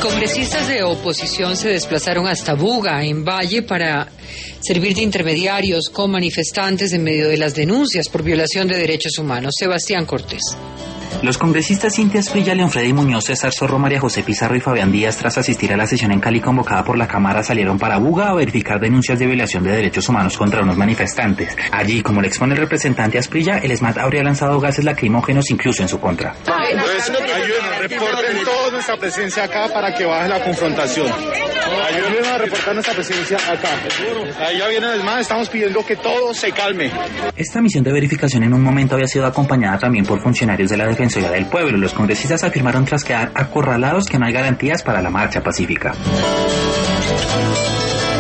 Congresistas de oposición se desplazaron hasta Buga, en Valle, para servir de intermediarios con manifestantes en medio de las denuncias por violación de derechos humanos. Sebastián Cortés. Los congresistas Cintia Asprilla, León Freddy Muñoz, César Zorro, María José Pizarro y Fabián Díaz, tras asistir a la sesión en Cali convocada por la Cámara, salieron para Buga a verificar denuncias de violación de derechos humanos contra unos manifestantes. Allí, como le expone el representante Asprilla, el ESMAD habría lanzado gases lacrimógenos incluso en su contra. Entonces, ayúdenos, reporten toda nuestra presencia acá para que baje la confrontación. Ayúdenos a reportar nuestra presencia acá. Ahí ya viene el ESMAD, estamos pidiendo que todo se calme. Esta misión de verificación en un momento había sido acompañada también por funcionarios de la Defensoría del Pueblo. Los congresistas afirmaron tras quedar acorralados que no hay garantías para la marcha pacífica.